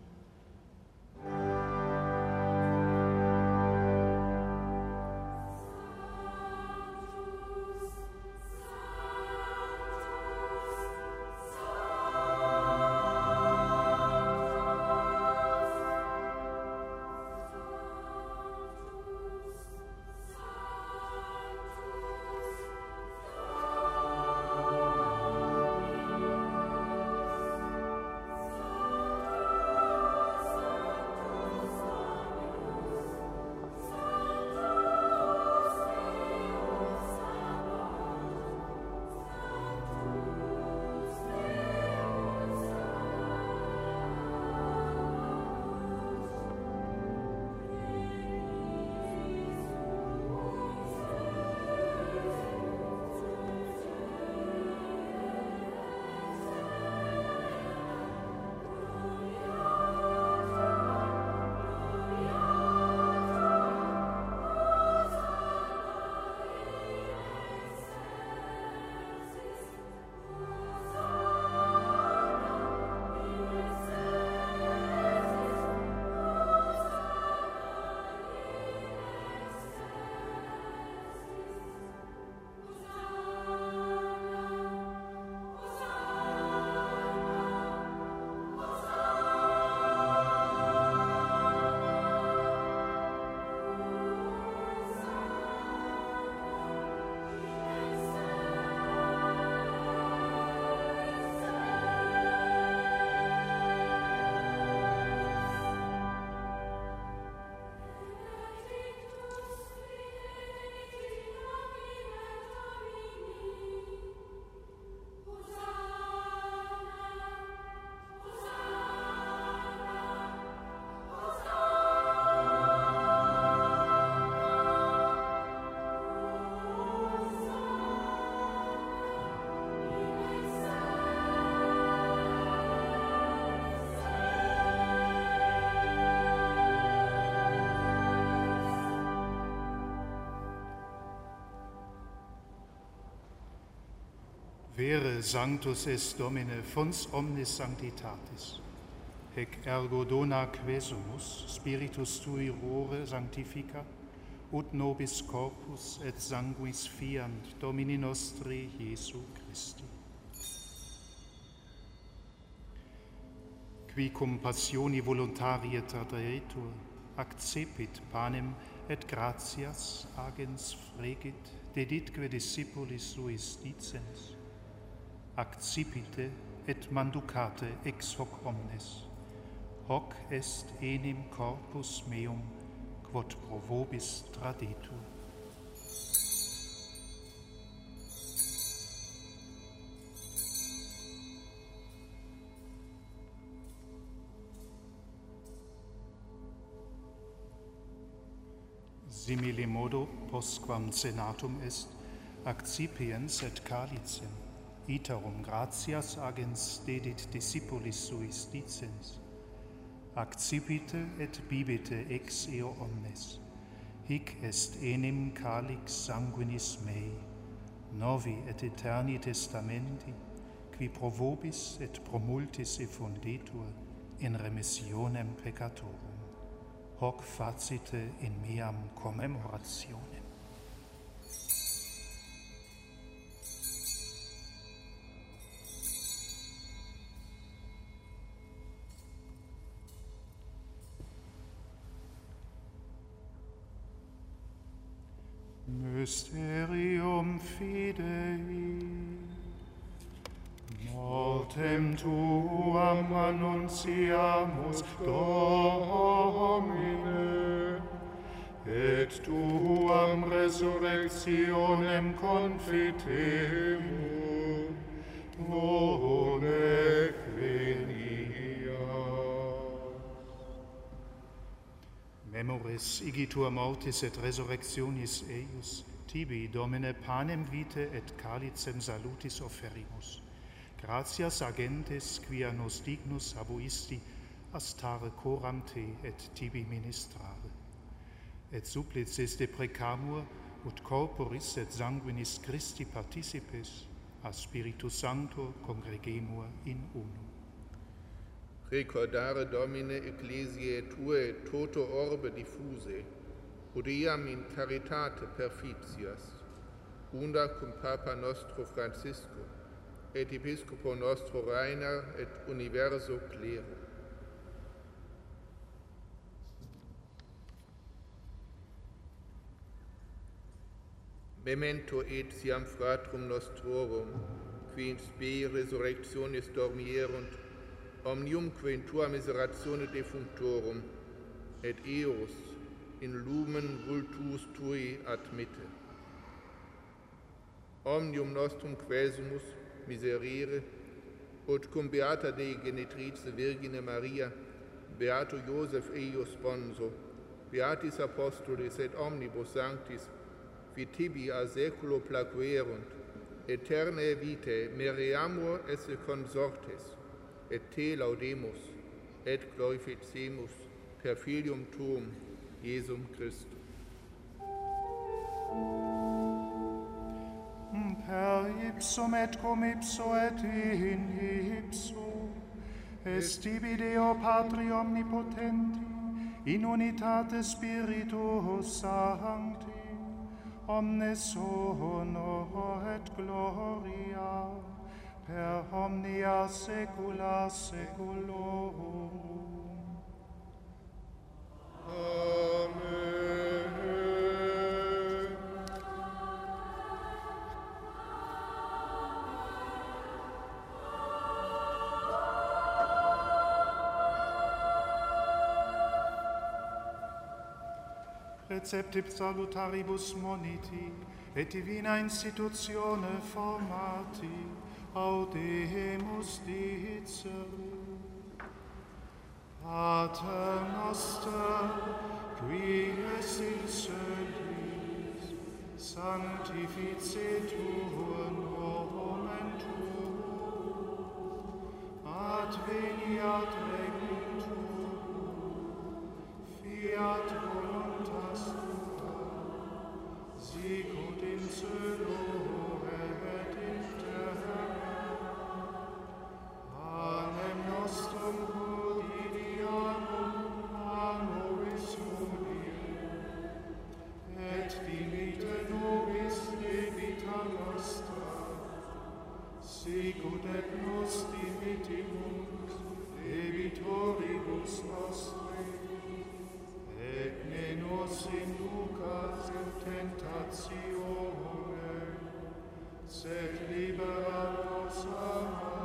Vere sanctus est Domine, fons omnis sanctitatis. Hec ergo dona quesumus, spiritus tui rore sanctifica, ut nobis corpus et sanguis fiant Domini nostri Iesu Christi. Qui cum passioni voluntarie tradetur, accepit panem et gratias agens fregit, deditque discipulis suis dicens. Accipite et manducate ex hoc omnes. Hoc est enim corpus meum, quod pro vobis tradetur. Simile modo, postquam senatum est, accipiens et calicem, iterum gratias agens dedit discipulis suis dicens. Accipite et bibite ex eo omnes. Hic est enim calix sanguinis mei, novi et eterni testamenti, qui pro vobis et pro multis effundetur in remissionem peccatorum. Hoc facite in meam commemorationem. Mysterium Fidei. Mortem tuam annunciamus, Domine, et tuam resurrectionem confitemus, nunc veniat. Memoris igitur mortis et resurrectionis eius, tibi, Domine, panem vitae et calicem salutis offerimus. Gratias agentes, quia nos dignus habuisti, astare coram te et tibi ministrare. Et supplices deprecamur, ut corporis et sanguinis Christi participes, a Spiritus Sancto congregemur in unum. Recordare, Domine, ecclesiae Tue toto orbe diffuse, ut iam in caritate perficias, unda cum Papa nostro Francisco, et Episcopo nostro Rainer et universo clero. Memento etiam fratrum nostrorum, qui in spe resurrectionis dormierunt, omniumque in tua miseratione defunctorum, et eos in lumen vultus tui admitte. Omnium nostrum quesumus miserere, ut cum beata Dei genitrice Virgine Maria, beato Iosef eius sponso, beatis apostolis et omnibus sanctis, qui tibi a saeculo placuerunt, aeternae vitae meriamur esse consortes, et te laudemus, et glorificemus per filium tuum, Iesum Christum. Per ipsum et cum ipso et in ipso, est tibi Deo Patri omnipotenti, in unitate Spiritus Sancti, omnes honor et gloria, per omnia saecula saeculorum. Amen. Receptip salutaribus moniti, et divina institutione formati, audemus dicere. Pater noster, qui es in celis, sanctificetur nomen tuum, adveniat regnum tuum, fiat voluntas tua, sicut in cielo et in terra. Panem nostrum quotidianum Dominus in lucas in tentatione, sed libera nos a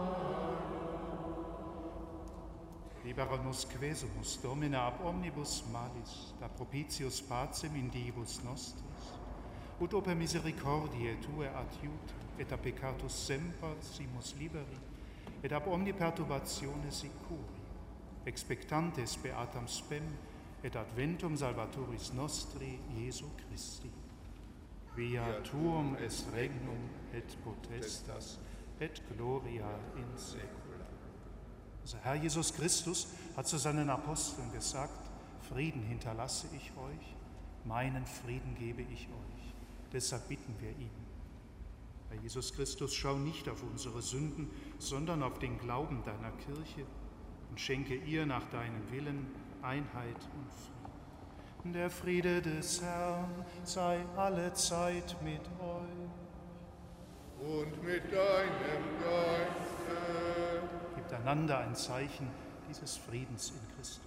Libera nos quesumus, Domine, ab omnibus malis, da propitius pacem in diebus nostris, ut oper misericordiae Tue adiuti, et a peccatus semper simus liberi, et ab omni perturbatione sicuri, expectantes beatam spem, et adventum salvatoris nostri, Iesu Christi. Via Tuum est regnum, et potestas, et gloria in saecula. Also Herr Jesus Christus hat zu seinen Aposteln gesagt, Frieden hinterlasse ich euch, meinen Frieden gebe ich euch. Deshalb bitten wir ihn. Herr Jesus Christus, schau nicht auf unsere Sünden, sondern auf den Glauben deiner Kirche und schenke ihr nach deinem Willen Einheit und Frieden. Der Friede des Herrn sei allezeit mit euch. und mit deinem Geiste. Gebt einander ein Zeichen dieses Friedens in Christus.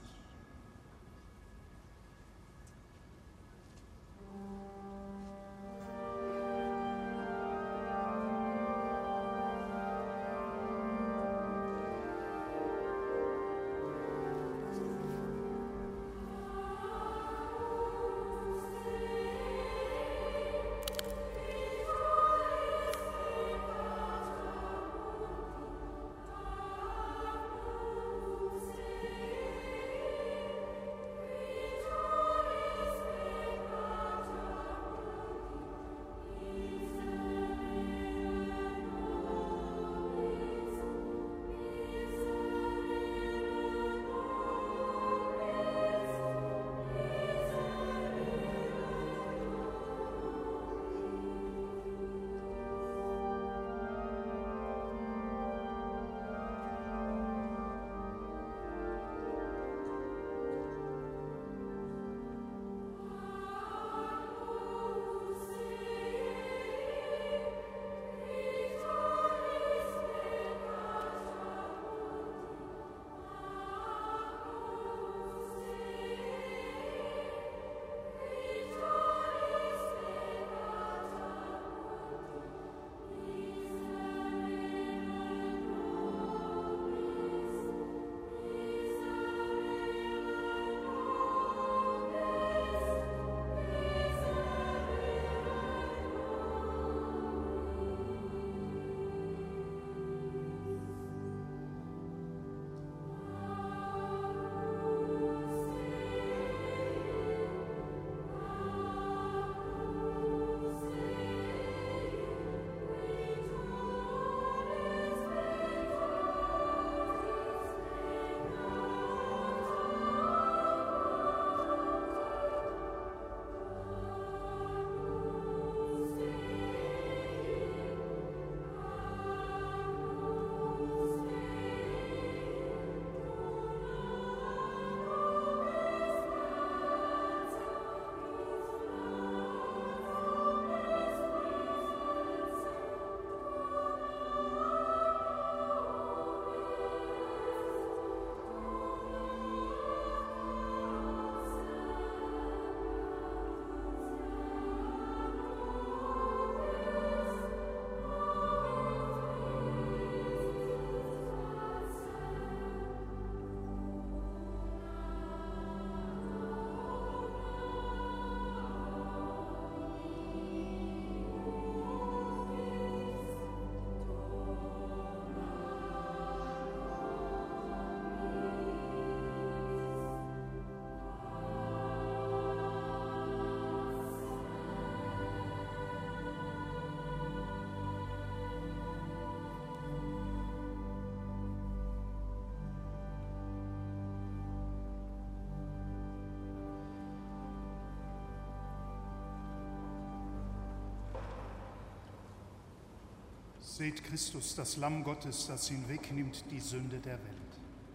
Seht Christus, das Lamm Gottes, das hinwegnimmt die Sünde der Welt.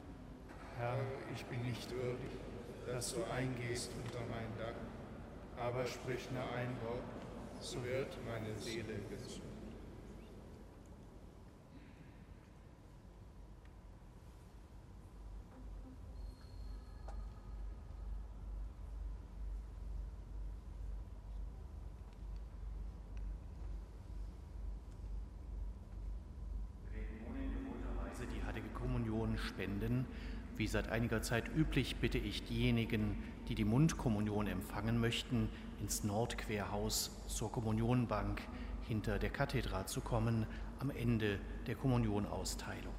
Herr, ich bin nicht würdig, dass du eingehst unter mein Dach, aber sprich nur ein Wort, so wird meine Seele gesund. spenden. Wie seit einiger Zeit üblich, bitte ich diejenigen, die die Mundkommunion empfangen möchten, ins Nordquerhaus zur Kommunionbank hinter der Kathedra zu kommen, am Ende der Kommunionausteilung.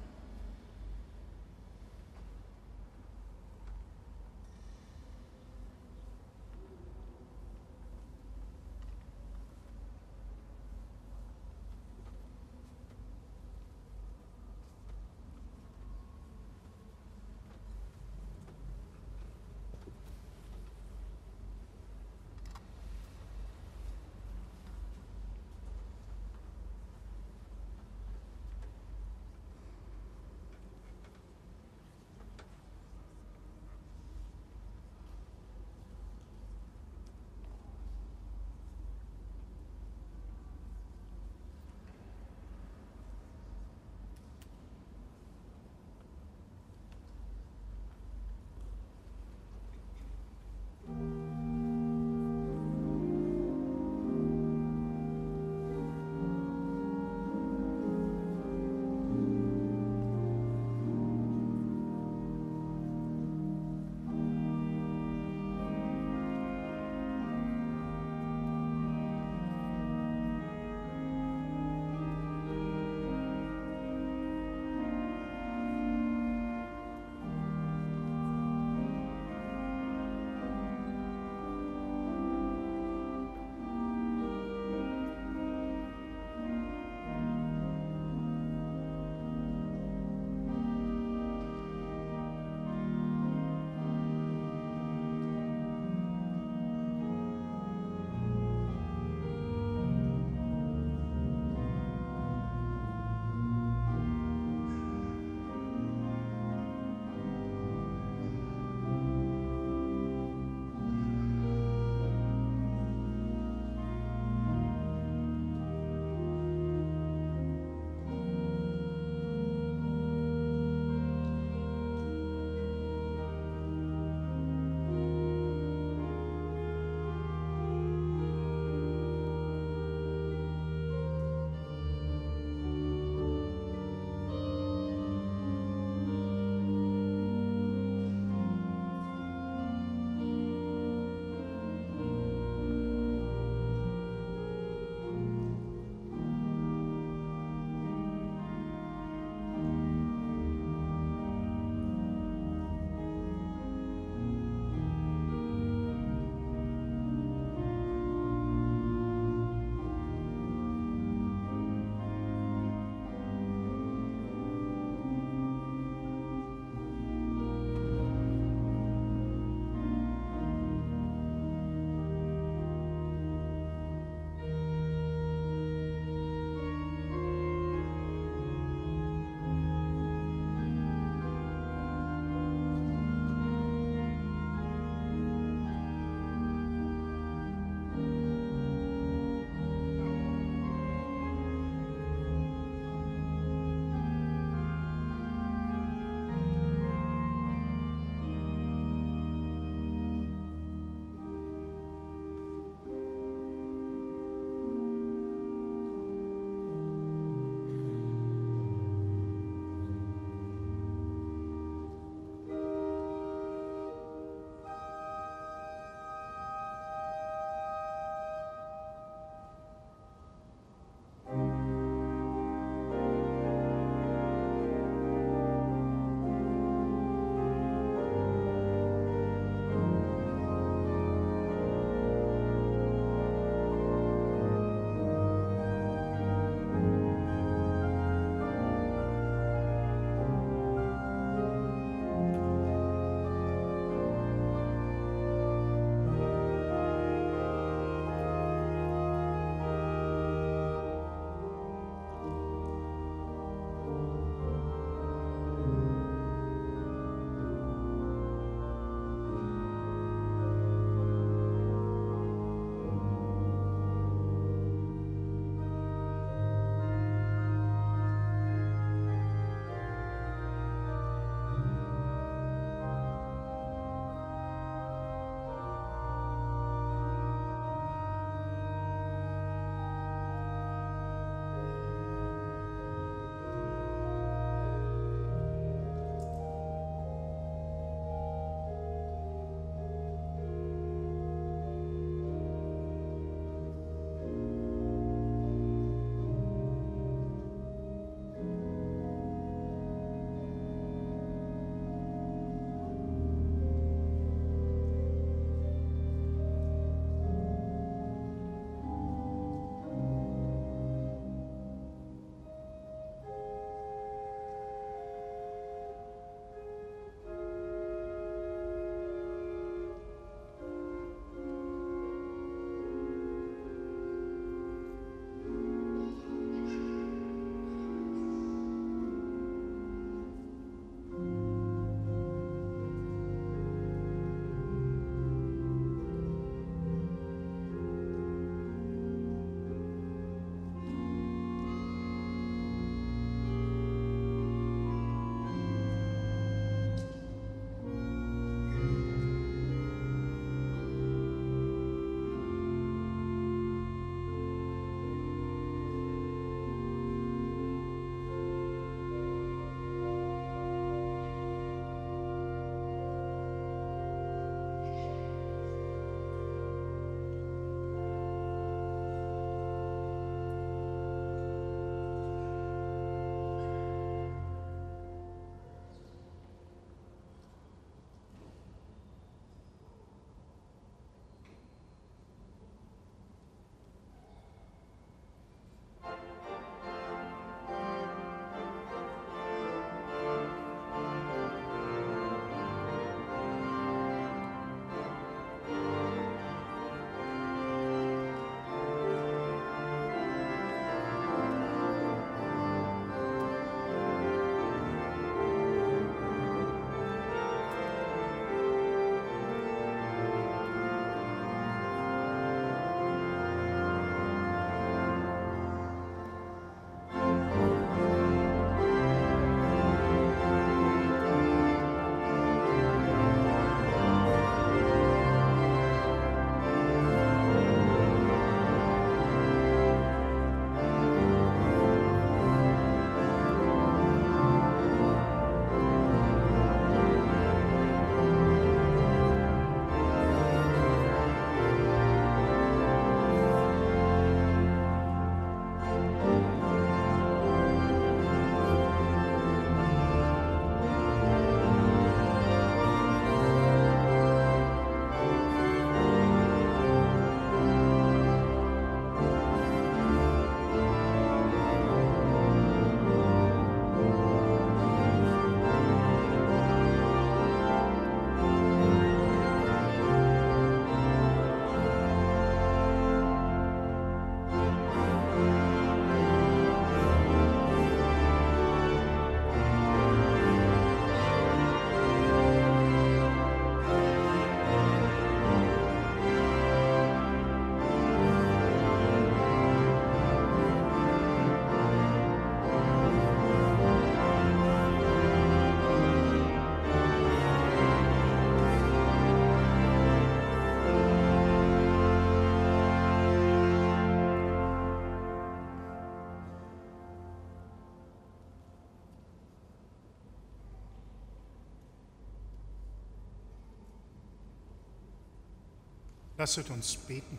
Lasset uns beten.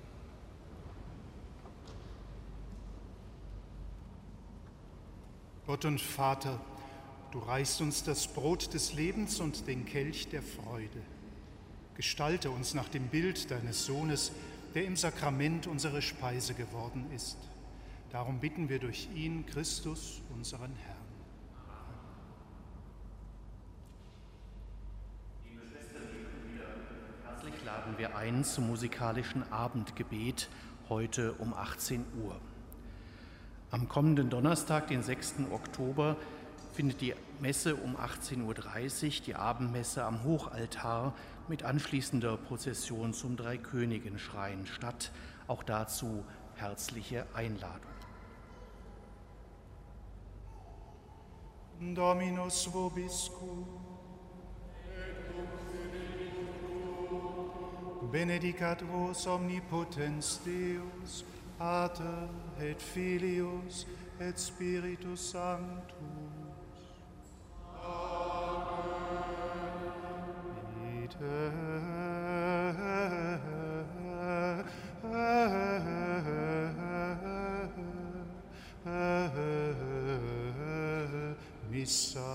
Gott und Vater, du reichst uns das Brot des Lebens und den Kelch der Freude. Gestalte uns nach dem Bild deines Sohnes, der im Sakrament unsere Speise geworden ist. Darum bitten wir durch ihn, Christus, unseren Herrn. Liebe Schwestern, liebe Brüder, herzlich laden wir ein zum musikalischen Abendgebet heute um achtzehn Uhr. Am kommenden Donnerstag, den sechsten Oktober, findet die Messe um achtzehn Uhr dreißig, die Abendmesse am Hochaltar mit anschließender Prozession zum Dreikönigenschrein statt. Auch dazu herzliche Einladung. Dominus vobiscum. Benedicat vos omnipotens Deus, Pater et Filius et Spiritus Sanctus. Amen. Ite Missa.